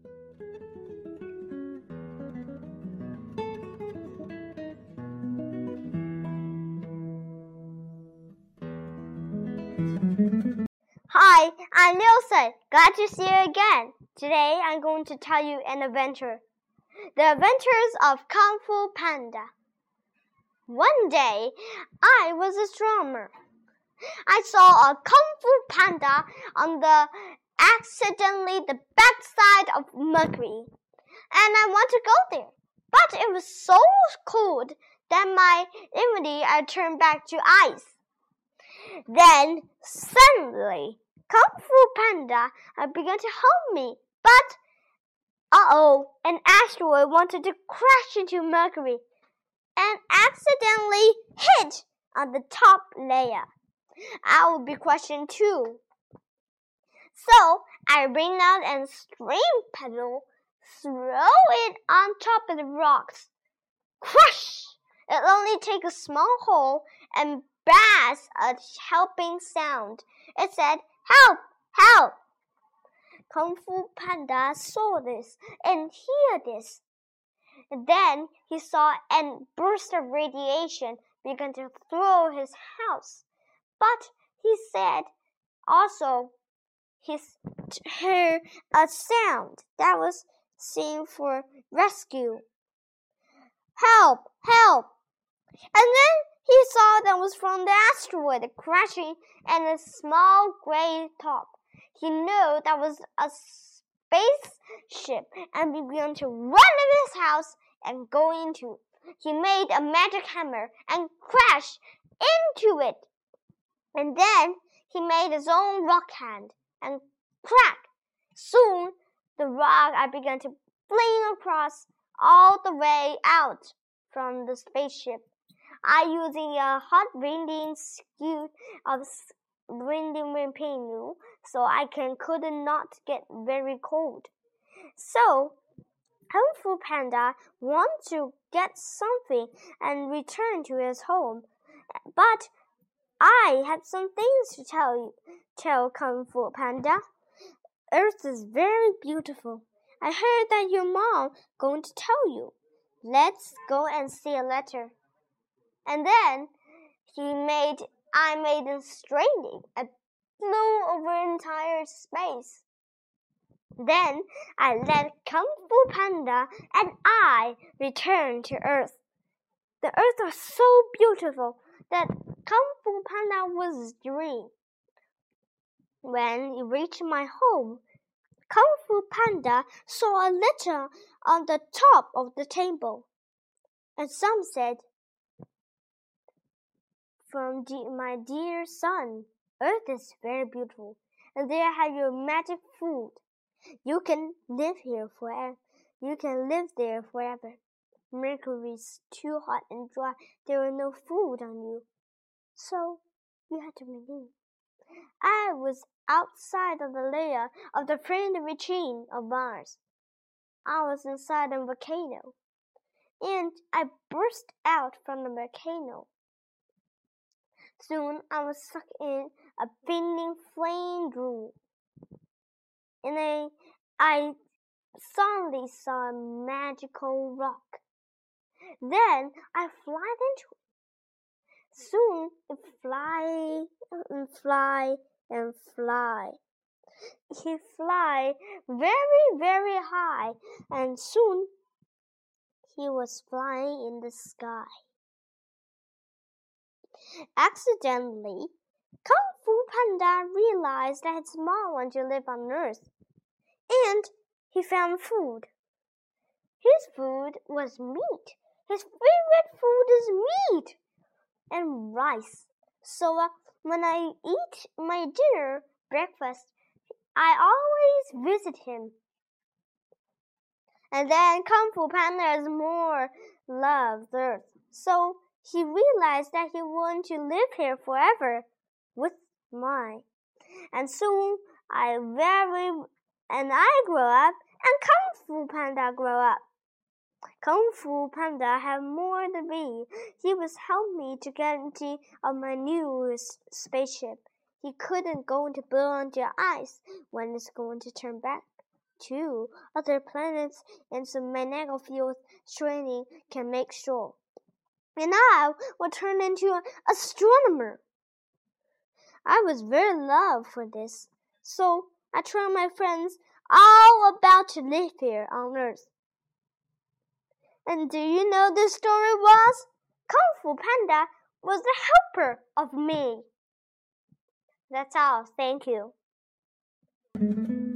Hi, I'm Nielsen. Glad to see you again. Today I'm going to tell you an adventure. The Adventures of Kung Fu Panda. One day, I was a astronomer. I saw a Kung Fu Panda on accidentally the backside of Mercury, and I wanted to go there. But it was so cold that my immunity turned back to ice. Then, suddenly, Kung Fu Panda began to help me. But, an asteroid wanted to crash into Mercury and accidentally hit on the top layer. I would be questioned too. So, I ran out and stream pedal, throw it on top of the rocks. Crush! It only takes a small hole and blast a helping sound. It said, "Help! Help!" Kung Fu Panda saw this and heard this. Then he saw a burst of radiation begin to throw his house. But he said also he heard a sound that was saying for rescue. "Help! Help!" And then he saw that was from the asteroid crashing and a small gray top. He knew that was a spaceship and began to run to his house and go into it. He made a magic hammer and crashed into it. And then he made his own rock hand and crack. Soon the rock began to fling across all the way out from the spaceship. Using a hot winding skew of winding pinu, so I could not get very cold. So, Kung Fu Panda wanted to get something and return to his home. But I had some things to tell Kung Fu Panda. Earth is very beautiful. I heard that your mom going to tell you. Let's go and see a letter. And then I made a straining. I flew over entire space. Then I led Kung Fu Panda and I returned to Earth. The Earth was so beautiful that Kung Fu Panda was a dream. When he reached my home, Kung Fu Panda saw a letter on the top of the table. And some said, "From my dear son, Earth is very beautiful, and there have your magic food. You can live here forever. You can live there forever. Mercury is too hot and dry. There is no food on you. So you had to remain." I was outside of the layer of the friendly chain of Mars. I was inside a volcano, and I burst out from the volcano. Soon I was stuck in a bending flame drool, and I suddenly saw a magical rock. Then I fly into it. Soon it fly and fly and fly. He fly very, very high, and soon he was flying in the sky. Accidentally, Kung Fu Panda realized that his mom wanted to live on Earth, and he found food. His food was meat. His favorite food is meat and rice. So when I eat my dinner, breakfast, I always visit him. And then Kung Fu Panda has more loved Earth. So he realized that he wanted to live here forever with mine. And soon I grew up and Kung Fu Panda grew up. Kung Fu Panda had more than me. He was helping me to get into my new spaceship. He couldn't go into below the ice when it's going to turn back 2 other planets and some magnetic field training can make sure. And I will turn into an astronomer. I was very loved for this, so I told my friends all about to live here on Earth. And do you know the story was? Kung Fu Panda was the helper of me. That's all. Thank you.